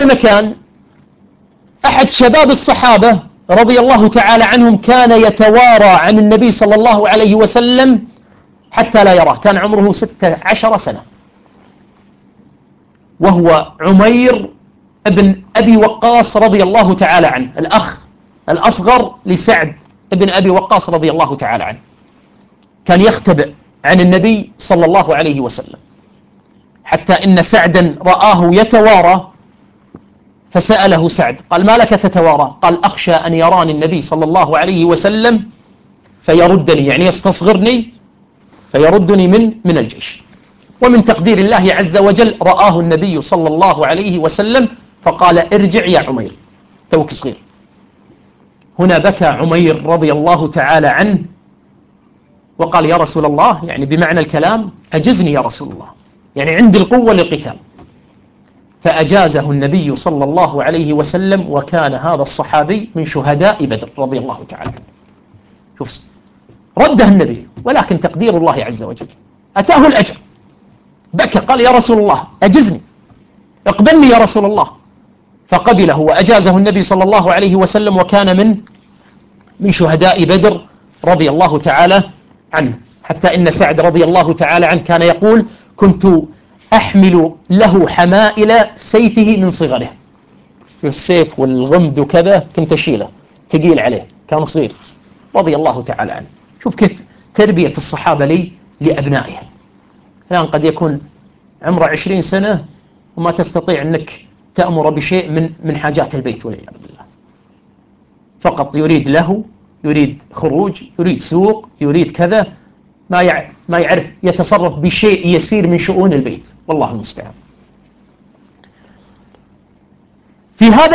مكان أحد شباب الصحابة رضي الله تعالى عنهم كان يتوارى عن النبي صلى الله عليه وسلم حتى لا يراه، كان عمره 16 سنة، وهو عمير ابن أبي وقاص رضي الله تعالى عنه، الأخ الأصغر لسعد ابن أبي وقاص رضي الله تعالى عنه. كان يختبئ عن النبي صلى الله عليه وسلم، حتى إن سعدا رآه يتوارى فسأله سعد قال: ما لك تتوارى؟ قال: أخشى أن يراني النبي صلى الله عليه وسلم فيردني، يعني يستصغرني فيردني من الجيش. ومن تقدير الله عز وجل رآه النبي صلى الله عليه وسلم فقال: ارجع يا عمير، توك صغير. هنا بكى عمير رضي الله تعالى عنه وقال: يا رسول الله، يعني بمعنى الكلام أجزني يا رسول الله، يعني عندي القوة للقتال. فأجازه النبي صلى الله عليه وسلم، وكان هذا الصحابي من شهداء بدر رضي الله تعالى عنه. شوف، رده النبي، ولكن تقدير الله عز وجل أتاه الأجر. بكى قال: يا رسول الله أجزني، اقبلني يا رسول الله. فقبله وأجازه النبي صلى الله عليه وسلم، وكان من شهداء بدر رضي الله تعالى عنه. حتى إن سعد رضي الله تعالى عنه كان يقول: كنت أحمل له حمائل سيفه من صغره، السيف والغمد وكذا كنت أشيله، ثقيل عليه، كان صغير رضي الله تعالى عنه. شوف كيف تربية الصحابة لأبنائهم. الآن قد يكون عمره 20 سنة وما تستطيع أنك تأمر بشيء من حاجات البيت والعياذ بالله، فقط يريد له، يريد خروج، يريد سوق، يريد كذا، ما يعرف يتصرف بشيء يسير من شؤون البيت، والله المستعان. في هذا